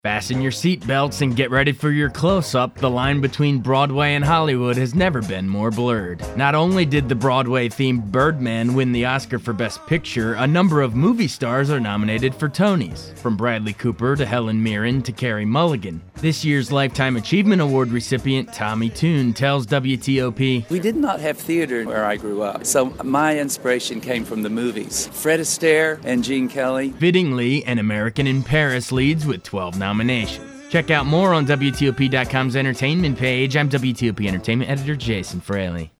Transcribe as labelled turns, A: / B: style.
A: Fasten your seatbelts and get ready for your close-up. The line between Broadway and Hollywood has never been more blurred. Not only did the Broadway-themed Birdman win the Oscar for Best Picture, a number of movie stars are nominated for Tonys, from Bradley Cooper to Helen Mirren to Carey Mulligan. This year's Lifetime Achievement Award recipient Tommy Tune tells WTOP,
B: "We did not have theater where I grew up, so my inspiration came from the movies. Fred Astaire and Gene Kelly."
A: Fittingly, An American in Paris leads with 12 nominations. Check out more on WTOP.com's entertainment page. I'm WTOP Entertainment Editor Jason Fraley.